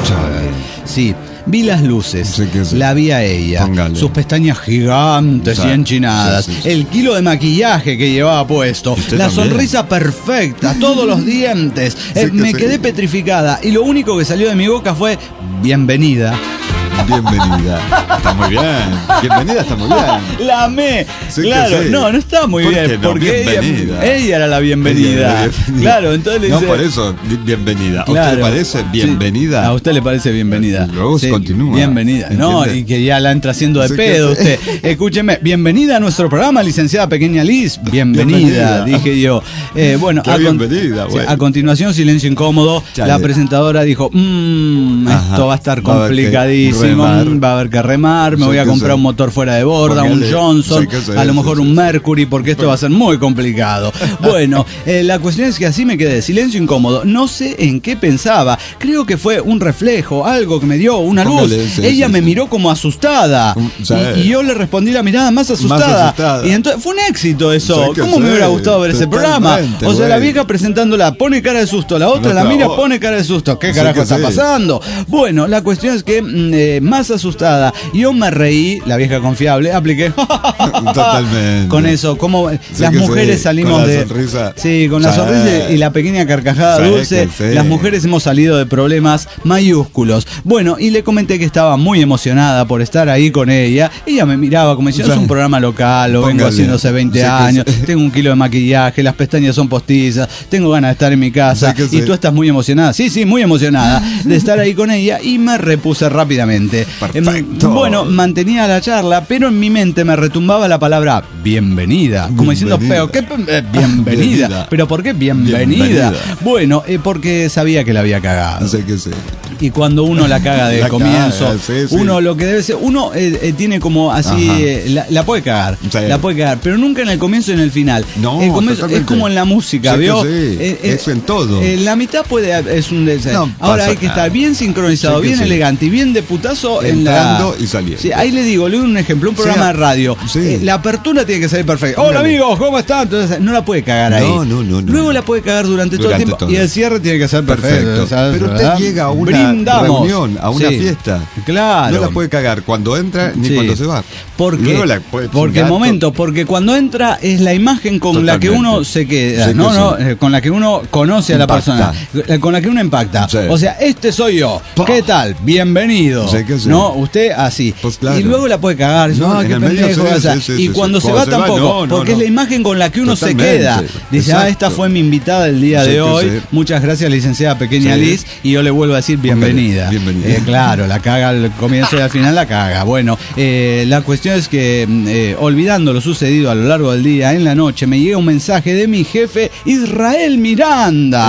Sí. Vi las luces, sí, sí. La vi a ella, Póngale. Sus pestañas gigantes o sea, y enchinadas, sí, sí, sí. El kilo de maquillaje que llevaba puesto, la también. Sonrisa perfecta, todos los dientes, sí, eh, me sí. quedé petrificada y lo único que salió de mi boca fue bienvenida. Bienvenida. Está muy bien. Bienvenida está muy bien. La amé. Sí, claro, sí. no, no está muy ¿Por bien. No? Porque bienvenida. Ella, ella era la bienvenida. Ella era la bienvenida. Claro, entonces le dice. No, por eso, bienvenida. ¿A claro. usted le parece bienvenida? Sí, a usted le parece bienvenida. Y luego sí, continúa. Bienvenida. No, y que ya la entra haciendo de sí, pedo sí. usted. Escúcheme, bienvenida a nuestro programa, licenciada Pequeña Liz. Bienvenida, bienvenida. dije yo. Eh, bueno, a, bienvenida, con, bueno, a continuación, silencio incómodo. Chale. La presentadora dijo, mmm, esto va a estar complicadísimo. Va a haber que remar, me sí, voy a comprar sé. un motor fuera de borda, Póngale. un Johnson, sí, a lo mejor sí, un Mercury, porque esto va a ser muy complicado. Bueno, eh, la cuestión es que así me quedé, silencio incómodo, no sé en qué pensaba, creo que fue un reflejo, algo que me dio, una Póngale, luz, sí, ella sí, me sí. miró como asustada, y, y yo le respondí la mirada más asustada, más asustada. Y entonces fue un éxito eso, ¿cómo sé, me hubiera gustado ver ese programa? O sea, wey. La vieja presentándola pone cara de susto, la otra no, la mira, oh. pone cara de susto, ¿qué carajo está sí. pasando? Bueno, la cuestión es que eh, más asustada, yo me reí, la vieja confiable, apliqué totalmente con eso, como sí las mujeres sí, salimos con la de sonrisa. Sí, con la sí. sonrisa y la pequeña carcajada sí, dulce, sí. las mujeres hemos salido de problemas mayúsculos. Bueno, y le comenté que estaba muy emocionada por estar ahí con ella. Ella me miraba como diciendo, sí. es un programa local, lo Póngale. vengo haciendo hace veinte sí, años, sí. tengo un kilo de maquillaje, las pestañas son postizas, tengo ganas de estar en mi casa, sí, y sí. tú estás muy emocionada. Sí, sí, muy emocionada de estar ahí con ella, y me repuse rápidamente. Perfecto. Bueno, mantenía la charla, pero en mi mente me retumbaba la palabra bienvenida, como bienvenida. diciendo, pero ¿qué? Eh, bienvenida. bienvenida. ¿Pero por qué bienvenida? bienvenida. Bueno, eh, porque sabía que la había cagado. Sé que sí. Y cuando uno la caga de la comienzo, caga, sí, sí. uno lo que debe ser, uno eh, eh, tiene como así, eh, la, la puede cagar, sí. la puede cagar, pero nunca en el comienzo y en el final. No, el comienzo, es como en la música, sí, ¿vio? Sí. Eh, eh, Eso en todo. En la mitad puede, es un no ahora hay que nada. estar bien sincronizado, sí, bien sí. elegante y bien de putazo entrando en la... y saliendo. Sí, ahí le digo, le doy un ejemplo, un programa sí. de radio. Sí. Eh, la apertura tiene que salir perfecta. Hola amigos, ¿cómo están? Entonces no la puede cagar ahí. No, no, no. Luego no. la puede cagar durante, durante todo el tiempo todo. y el cierre tiene que ser perfecto. perfecto. ¿Sabes? Pero usted ¿verdad? llega a una Brindamos. reunión, a una sí. fiesta. Claro. No la puede cagar cuando entra ni sí. cuando se va. ¿Por qué? Porque el momento, porque cuando entra es la imagen con Totalmente. la que uno se queda, sí, no, no, sí. con la que uno conoce a la persona, con la que uno impacta. Sí. O sea, este soy yo. Pa. ¿Qué tal? Bienvenido. Sí, sí. No, usted así. Pues claro. Y luego la puede cagar. No, qué pendejo. Sí, o sea, sí, sí, y sí, cuando sí. se cuando va se tampoco, va, no, no, porque no. es la imagen con la que uno Totalmente. se queda. Dice, Exacto. ah, esta fue mi invitada del día sí, de hoy. Sí. Muchas gracias, licenciada Pequeña sí. Liz. Y yo le vuelvo a decir bienvenida. bienvenida. Eh, claro, la caga al comienzo y al final la caga. Bueno, eh, la cuestión es que, eh, olvidando lo sucedido a lo largo del día, en la noche me llega un mensaje de mi jefe Israel Miranda.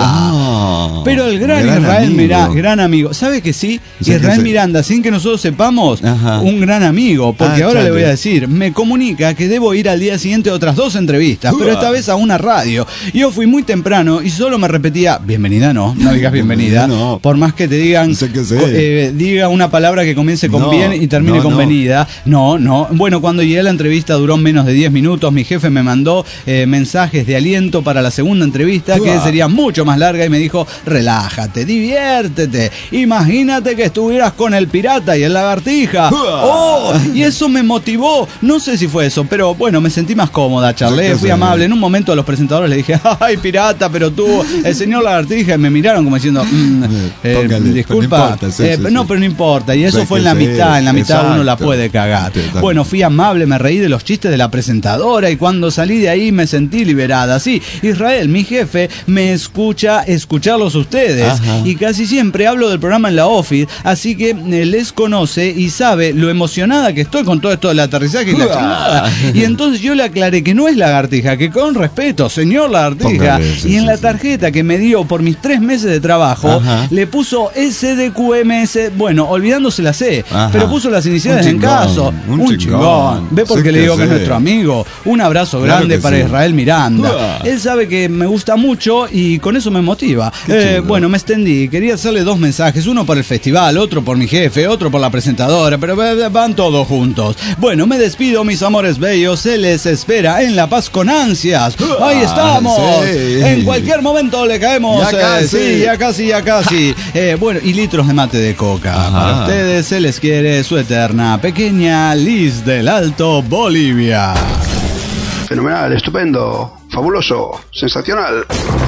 Oh, Pero el gran, gran Israel Miranda, gran amigo. ¿Sabe que sí? sí Israel que Miranda, sin que nosotros sepamos, Ajá. un gran amigo. Porque ah, ahora chale. le voy a decir, me comunica que debo ir al día siguiente a otras dos entrevistas, uh. pero esta vez a una radio. Yo fui muy temprano y solo me repetía, bienvenida no, no digas bienvenida. No. Por más que te diga, digan, sé que sé. Eh, diga una palabra que comience con No, bien y termine no, con no. venida. No, no. Bueno, cuando llegué a la entrevista duró menos de diez minutos. Mi jefe me mandó eh, mensajes de aliento para la segunda entrevista, Uah. que sería mucho más larga, y me dijo: relájate, diviértete. Imagínate que estuvieras con el pirata y el lagartija. Uah. ¡Oh! Y eso me motivó. No sé si fue eso, pero bueno, me sentí más cómoda, charlé, fui amable. En un momento a los presentadores le dije: ay, pirata, pero tú, el señor lagartija, y me miraron como diciendo: mm, eh, Póngale, disculpa, no importa, sí, eh, sí, no, sí. pero no importa. Y eso Sé fue en que la sí, mitad, en la mitad exacto. uno la puede cagar. Sí, también. Bueno, fui amable, me reí de los chistes de la presentadora, y cuando salí de ahí me sentí liberada. Sí, Israel, mi jefe, me escucha escucharlos ustedes. Ajá. Y casi siempre hablo del programa en la office, así que eh, les conoce y sabe lo emocionada que estoy con todo esto del aterrizaje y la Uah. chingada. Y entonces yo le aclaré que no es lagartija, que con respeto, señor lagartija. Póngale, sí, y en sí, la sí. tarjeta que me dio por mis tres meses de trabajo, Ajá. le puso S D Q M S, bueno, olvidándose la C, Ajá. pero puso las iniciales Un en chingón, caso. un Un chingón. chingón. Ve por Sí qué le que digo que es sí. nuestro amigo. Un abrazo Claro grande que para sí. Israel Miranda. Uah. Él sabe que me gusta mucho y con eso me motiva. Qué Eh, chulo. bueno, me extendí. Quería hacerle dos mensajes, uno por el festival, otro por mi jefe, otro por la presentadora, pero van todos juntos. Bueno, me despido, mis amores bellos. Se les espera en La Paz con ansias. Ahí estamos. sí. En cualquier momento le caemos. Ya eh, casi. sí, ya casi, ya casi. Eh, bueno, y litros de mate de coca. Ajá. Para ustedes se les quiere su eterna pequeña Liz del Alto Bolivia. Fenomenal, estupendo, fabuloso, sensacional.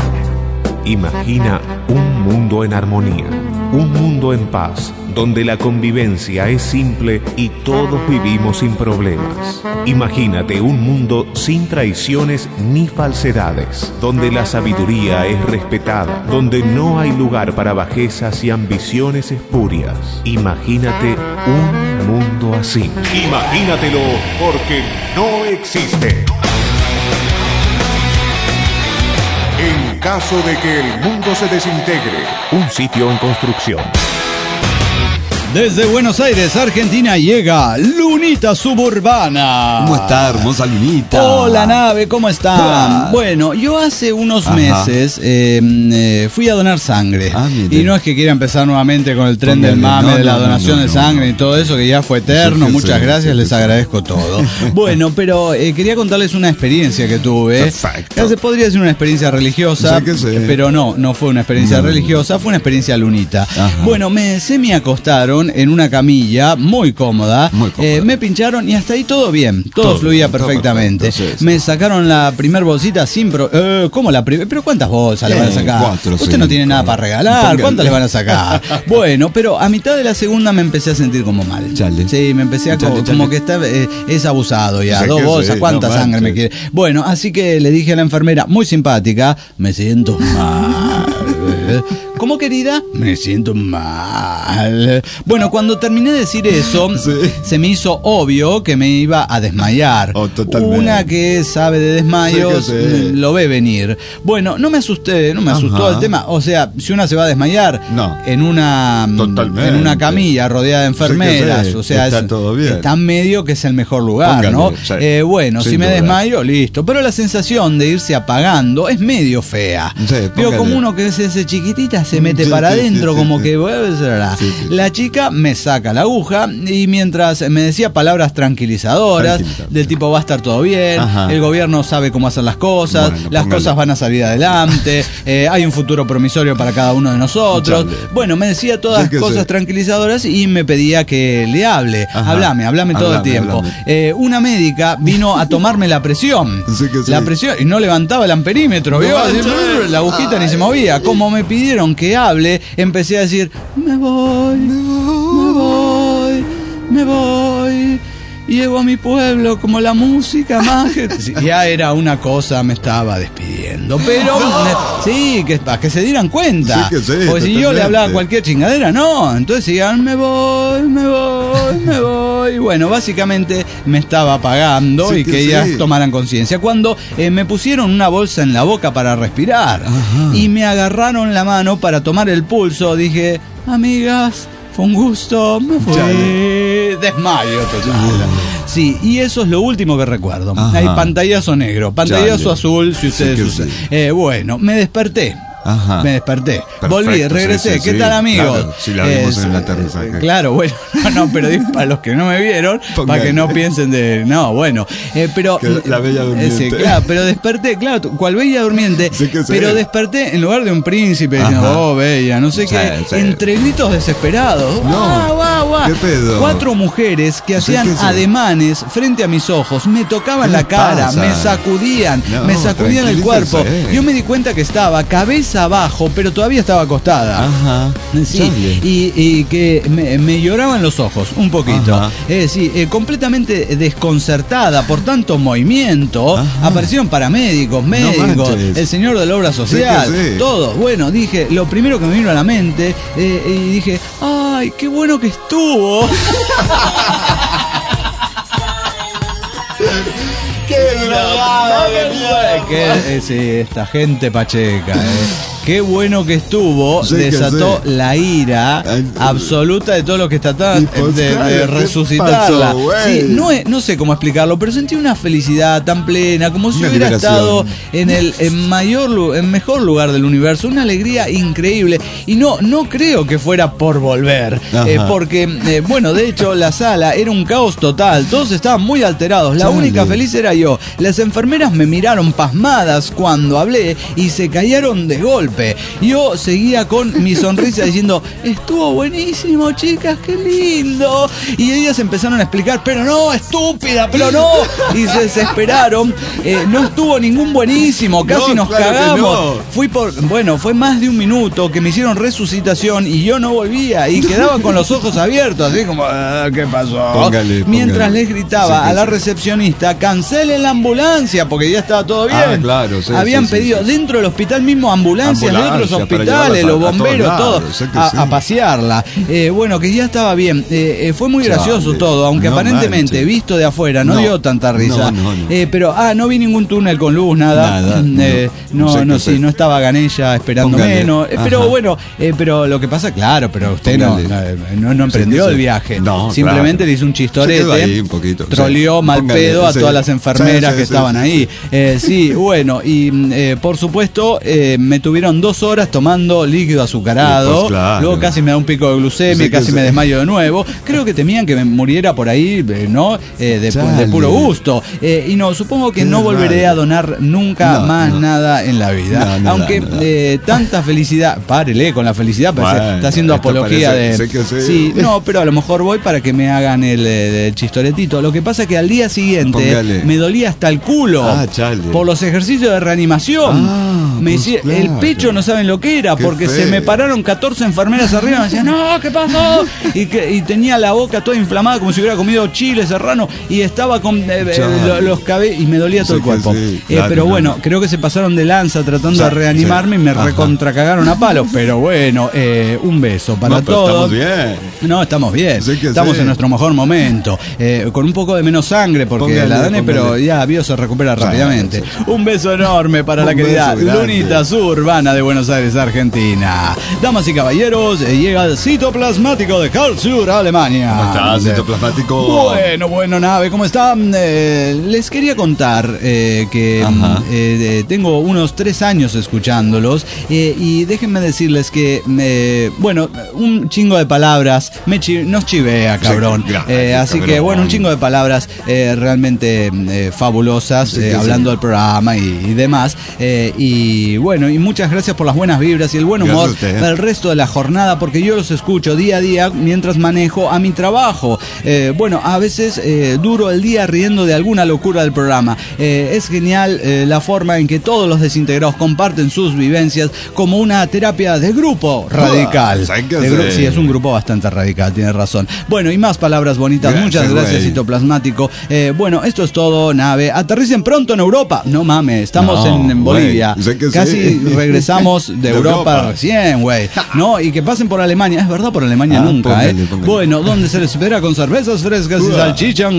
Imagina un mundo en armonía, un mundo en paz, donde la convivencia es simple y todos vivimos sin problemas. Imagínate un mundo sin traiciones ni falsedades, donde la sabiduría es respetada, donde no hay lugar para bajezas y ambiciones espurias. Imagínate un mundo así. Imagínatelo, porque no existe. En caso de que el mundo se desintegre, un sitio en construcción. Desde Buenos Aires, Argentina, llega Lunita Suburbana. ¿Cómo está, hermosa Lunita? Hola, nave, ¿cómo están? Ah. Bueno, yo hace unos Ajá. meses eh, eh, fui a donar sangre. Ah, mire. Y no es que quiera empezar nuevamente con el tren Póngale, del mame no, de la no, no, donación no, de no, sangre no. y todo eso, que ya fue eterno. Sí, Muchas sí, gracias, sí, les sí. agradezco todo. Bueno, pero eh, quería contarles una experiencia que tuve. Perfecto. Se podría decir una experiencia religiosa, Sí que sí. pero no, no fue una experiencia No. religiosa, fue una experiencia lunita. Ajá. Bueno, me semi acostaron en una camilla muy cómoda. Muy cómoda. Eh, me pincharon y hasta ahí todo bien, todo, Todo fluía bien, todo perfectamente. perfecto, sí, sí. Me sacaron la primer bolsita sin pro... eh, ¿Cómo la primera? ¿Pero cuántas bolsas le van a Eh, sacar? cuatro, Usted cinco. no tiene nada para regalar, Póngale. ¿cuántas le van a sacar? Bueno, pero a mitad de la segunda me empecé a sentir como mal. Chale. Sí, me empecé a Chale, co- chale. como que está, eh, es abusado ya, Sí dos que bolsas, sí, ¿cuánta no sangre me manches. quiere? Bueno, así que le dije a la enfermera, muy simpática, me siento mal. ¿Cómo, querida? Me siento mal. Bueno, cuando terminé de decir eso, Sí. se me hizo obvio que me iba a desmayar. Oh, totalmente. Una que sabe de desmayos Sí que sí. mm, lo ve venir. Bueno, no me asusté, no me asustó Ajá. el tema. O sea, si una se va a desmayar No. en una mm, Totalmente. en una camilla rodeada de enfermeras, Sí que sí, o sea, está es- todo bien. está medio que es el mejor lugar, Póngale, ¿no? sí. Eh, bueno, Sin si me duda. desmayo, listo. Pero la sensación de irse apagando es medio fea. Sí, Veo póngale. como uno que es ese chiquitita se mete Sí, para sí, adentro, sí, como sí, que sí. "Bueno, será". Sí, sí, sí. La chica me saca la aguja y mientras me decía palabras tranquilizadoras, Tranquilizador. del tipo va a estar todo bien, Ajá. el gobierno sabe cómo hacer las cosas, Bueno, las póngale. cosas van a salir adelante, eh, hay un futuro promisorio para cada uno de nosotros. Chale. Bueno, me decía todas Sí que cosas sí. tranquilizadoras y me pedía que le hable. Ajá. Hablame, hablame todo el Hablame, tiempo. hablame. Eh, una médica vino a tomarme la presión. Sí que sí. La presión y no levantaba el amperímetro, ¿vio? No, Así, che. la agujita ni se movía. Como me pidieron que hable, empecé a decir, me voy, me voy, me voy. Llego a mi pueblo como la música mágica. Sí, ya era una cosa, me estaba despidiendo. Pero me- sí, que para que se dieran cuenta. Sí que sí, Porque si yo le totalmente. hablaba cualquier chingadera, no. Entonces decían, me voy, me voy, me voy. Bueno, básicamente me estaba apagando Sí y que que ellas sí. tomaran conciencia. Cuando eh, me pusieron una bolsa en la boca para respirar Ajá. y me agarraron la mano para tomar el pulso, dije, amigas, fue un gusto, me fui. Chale. Desmayo total. Sí, y eso es lo último que recuerdo. Ajá. Hay pantallazo negro, pantallazo Chale. azul, si ustedes Sí que usan. sí. Eh, bueno, me desperté. Ajá. Me desperté. Perfecto, volví, regresé. Sí, sí, ¿Qué sí, tal, amigos? Claro, si la vimos eh, en el aterrizaje. Eh, claro, bueno, no, no, pero digo para los que no me vieron, Pongan. para que no piensen de. No, bueno. Eh, pero. Que la bella durmiente. Eh, sí, claro, pero desperté, claro, cual bella durmiente. Sí que sí. Pero desperté en lugar de un príncipe diciendo, oh, bella, no sé sí, qué, sí. entre gritos desesperados. No. Guau, guau, guau. ¿Qué pedo? Cuatro mujeres que hacían sí, ademanes frente a mis ojos, me tocaban la cara, pasa? me sacudían, no, me sacudían el cuerpo. Yo me di cuenta que estaba cabeza abajo, pero todavía estaba acostada. Ajá. Sí, y, y que me, me lloraban los ojos un poquito. Eh, sí, eh, completamente desconcertada por tanto movimiento. Ajá. Aparecieron paramédicos, médicos, no el señor de la obra social, sí sí. todo. Bueno, dije, lo primero que me vino a la mente, eh, y dije, ¡ay, qué bueno que estuvo! ¡Qué drogada! Que eh, sí, esta gente pacheca, eh. Qué bueno que estuvo, sí, desató que sí. la ira Ay, absoluta de todos los que trataban pues, de, de, de resucitarla. Pasó, sí, no, es, no sé cómo explicarlo, pero sentí una felicidad tan plena, como si una hubiera liberación. estado en el en mayor, en mejor lugar del universo, una alegría increíble. Y no, no creo que fuera por volver, eh, porque, eh, bueno, de hecho la sala era un caos total, todos estaban muy alterados, la Chale. única feliz era yo. Las enfermeras me miraron pasmadas cuando hablé y se callaron de golpe. Yo seguía con mi sonrisa diciendo, estuvo buenísimo, chicas, qué lindo. Y ellas empezaron a explicar, pero no, estúpida, pero no. Y se desesperaron. Eh, no estuvo ningún buenísimo, casi no, nos claro cagamos. No. Fui por, bueno, fue más de un minuto que me hicieron resucitación y yo no volvía y quedaba con los ojos abiertos, así como, ah, ¿qué pasó? Póngale, Mientras póngale. les gritaba sí, a la recepcionista, cancelen la ambulancia, porque ya estaba todo bien. Ah, claro, sí, Habían sí, pedido sí, dentro del hospital mismo ambulancia. de otros hospitales, los bomberos, todo, a, a pasearla. Eh, bueno, que ya estaba bien. Eh, eh, fue muy gracioso Chale. todo, aunque no aparentemente, manche. visto de afuera, no, no dio tanta risa. No, no, no. Eh, pero, ah, no vi ningún túnel con luz, nada. nada eh, no, no, no, sí, no estaba Ganella esperándome. No, eh, pero bueno, eh, pero lo que pasa, claro, pero usted no, no, no emprendió sí, sí. el viaje. No, Simplemente claro. le hizo un chistorete, ahí un poquito, troleó sí. mal Póngale, pedo a sí. todas las enfermeras sí, sí, que sí, estaban sí, ahí. Sí, eh, sí bueno, y eh, por supuesto, eh, me tuvieron dos horas tomando líquido azucarado, pues claro. luego casi me da un pico de glucemia, sí, casi sí. me desmayo de nuevo. Creo que temían que me muriera por ahí, ¿no? Eh, de, de puro gusto. Eh, y no, supongo que Qué no volveré raro. a donar nunca no, más no. nada en la vida. No, nada, Aunque nada. Eh, tanta felicidad, párele con la felicidad, pues bueno, está haciendo apología parece, de... Que sí. sí, no, pero a lo mejor voy para que me hagan el, el chistoretito. Lo que pasa es que al día siguiente Póngale. me dolía hasta el culo ah, por los ejercicios de reanimación. Ah, me pues decía, claro. el pecho no saben lo que era, qué porque fe. se me pararon catorce enfermeras arriba y me decían, no, ¿qué pasó? Y, que, y tenía la boca toda inflamada como si hubiera comido chile serrano y estaba con eh, eh, los cabellos y me dolía todo sí, el cuerpo. Sí, claro, eh, pero no, bueno, no. creo que se pasaron de lanza tratando sí, de reanimarme sí. y me Ajá. recontracagaron a palos. Pero bueno, eh, un beso para no, todos. Estamos bien. No, estamos bien. Sí estamos sí. en nuestro mejor momento. Eh, con un poco de menos sangre porque póngale, la dané, pero ya vio, se recupera sí, rápidamente. Sí, sí. Un beso enorme para un la querida Lunita Suburbana de Buenos Aires, Argentina. Damas y caballeros, eh, llega el citoplasmático de Karlsruhe, Alemania. ¿Cómo estás, citoplasmático? Bueno, bueno, nave, ¿cómo están? Eh, les quería contar eh, que eh, tengo unos tres años escuchándolos eh, y déjenme decirles que, eh, bueno, un chingo de palabras me chi nos chivea, cabrón. Sí, gracias, eh, así cabrón. que, bueno, un chingo de palabras eh, realmente eh, fabulosas, sí, eh, hablando sí. del programa y, y demás. Eh, y bueno, y muchas gracias por las buenas vibras y el buen humor para el resto de la jornada, porque yo los escucho día a día mientras manejo a mi trabajo. Eh, bueno, a veces eh, duro el día riendo de alguna locura del programa. Eh, es genial eh, la forma en que todos los desintegrados comparten sus vivencias como una terapia de grupo radical. De gru sí, es un grupo bastante radical, tiene razón. Bueno, y más palabras bonitas. Gracias, Muchas gracias, wey. Citoplasmático. Eh, bueno, esto es todo, nave. Aterricen pronto en Europa. No mames, estamos no, en, en Bolivia. Casi sí. regresamos de, de Europa, Europa recién, güey. No, y que pasen por Alemania. Es verdad, por Alemania ah, nunca, póngale, ¿eh? Póngale. Bueno, donde se les espera con cervezas frescas y salchichan.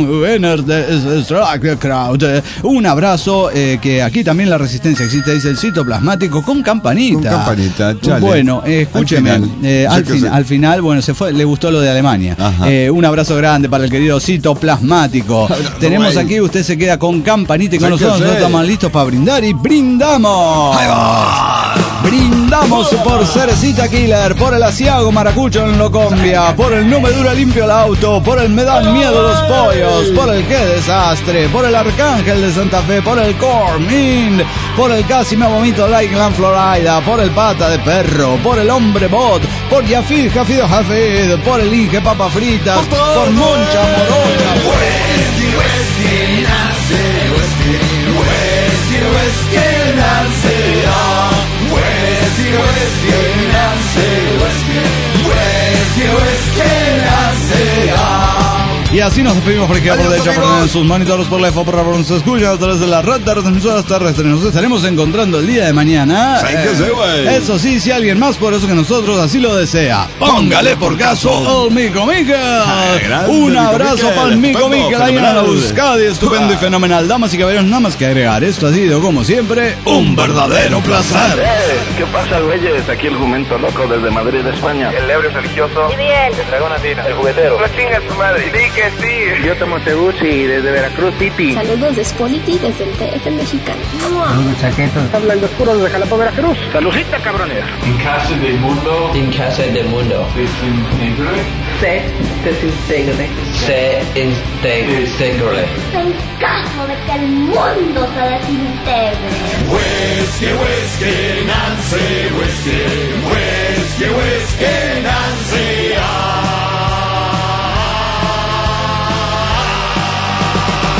Un abrazo, eh, que aquí también la resistencia existe, dice el citoplasmático, con campanita. Con campanita, chale. Bueno, eh, escúcheme. Al final, eh, al, fin, al final, bueno, se fue, le gustó lo de Alemania. Eh, un abrazo grande para el querido citoplasmático. Tenemos aquí, usted se queda con campanita y con nosotros, nosotros estamos listos para brindar y brindamos. Brindamos. Brindamos por Cerecita Killer, por el Asiago Maracucho en Locombia, por el No Me Dura Limpio el Auto, por el Me Dan Miedo los Pollos, por el Qué Desastre, por el Arcángel de Santa Fe, por el Cormin, por el Casi Me Vomito Lakeland Florida, por el Pata de Perro, por el Hombre Bot, por Yafid Jafido Jafid, por el Inge Papa Fritas, por Moncha Morocha. Whisky, whisky, Nancy, whisky, whisky, whisky, Nancy, oh. Whisky, whisky, Nancy, whisky, whisky, whisky, Nancy, oh. Y así nos despedimos por aquí por derecha, por en sus monitores, por la F O, por la se escucha a través de la red de retransmisoras terrestres. Nos estaremos encontrando el día de mañana. Eh, eso sí, si alguien más por eso que nosotros así lo desea, póngale por caso al Mico Miquel. Un abrazo para el Mico Miquel ahí en la Euskadi, estupendo y fenomenal. Damas y caballeros, nada más que agregar. Esto ha sido, como siempre, un verdadero placer. Eh, ¿Qué pasa, güeyes? Aquí el jumento loco desde Madrid, España. El ebrio religioso. Y bien. El dragón andino. El juguetero. No chingas tu madre. Di que sí. Yo tomo Teguchi desde Veracruz City. Saludos de Spoliti desde el D F mexicano. Saludos chaquetos. Hablan los puros de Jalapa, Veracruz. Saludita, cabrones. En casa del mundo. En casa del mundo. Desintegre. Se desintegre. Se integre. En caso de que el mundo se desintegre. Whisky, whisky, Nancy, whisky, whisky, whisky, Nancy, ah.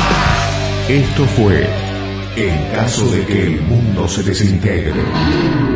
Esto fue En caso de que el mundo se desintegre.